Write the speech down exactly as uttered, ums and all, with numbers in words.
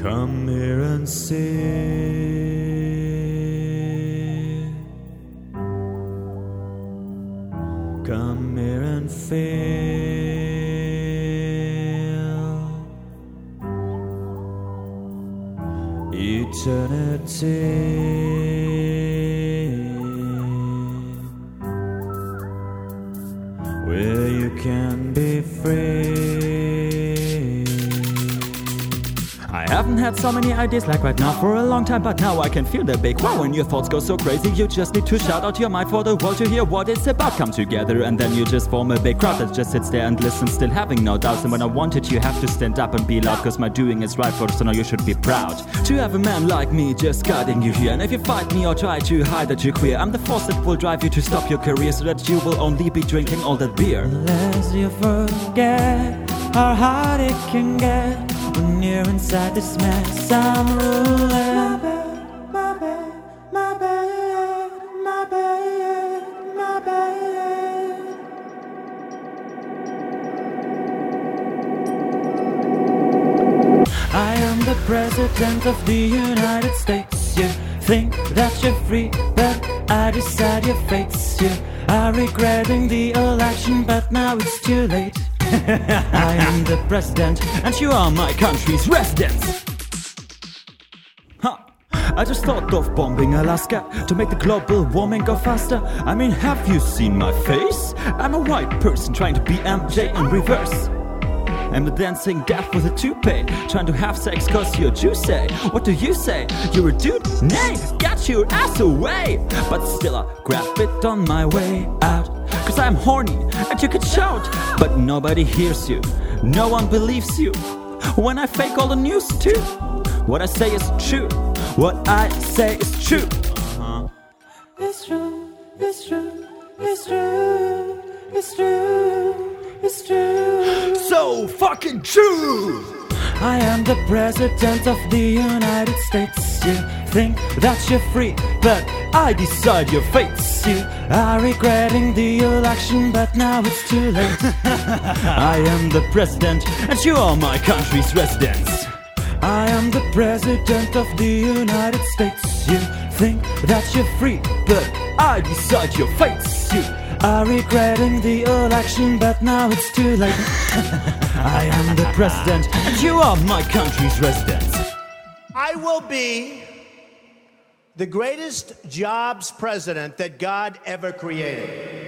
Come here and see. Come here and feel eternity, where you can be free. I haven't had so many ideas like right now for a long time, but now I can feel the big wow. When your thoughts go so crazy, you just need to shout out your mind for the world to hear what it's about. Come together and then you just form a big crowd that just sits there and listens, still having no doubts. And when I want it, you have to stand up and be loud, cause my doing is right for so now you should be proud to have a man like me just guiding you here. And if you fight me or try to hide that you're queer, I'm the force that will drive you to stop your career, so that you will only be drinking all that beer. Unless you forget how hard it can get when you're inside this mess I'm ruling. My bad, my bad, my bad, my bad, my bad. I am the President of the United States. You think that you're free, but I decide your fates. You are regretting the election, but now it's too late. I am the president, and you are my country's residents. Huh. I just thought of bombing Alaska to make the global warming go faster. I mean, have you seen my face? I'm a white person trying to be M J in reverse. I'm a dancing death with a toupee, trying to have sex cause you're juicy. What do you say? You're a dude? Nay, get your ass away. But still I grab it on my way out, cause I'm horny and you can shout, but nobody hears you, no one believes you when I fake all the news too. What I say is true, what I say is true. Uh-huh. It's true, it's true, it's true, it's true, it's true. So fucking true! I am the President of the United States. You think that you're free, but I decide your fates. You are regretting the election, but now it's too late. I am the President, and you are my country's residents. I am the President of the United States. You think that you're free, but I decide your fates. You are regretting the election, but now it's too late. I am the president, and you are my country's residents. I will be the greatest jobs president that God ever created.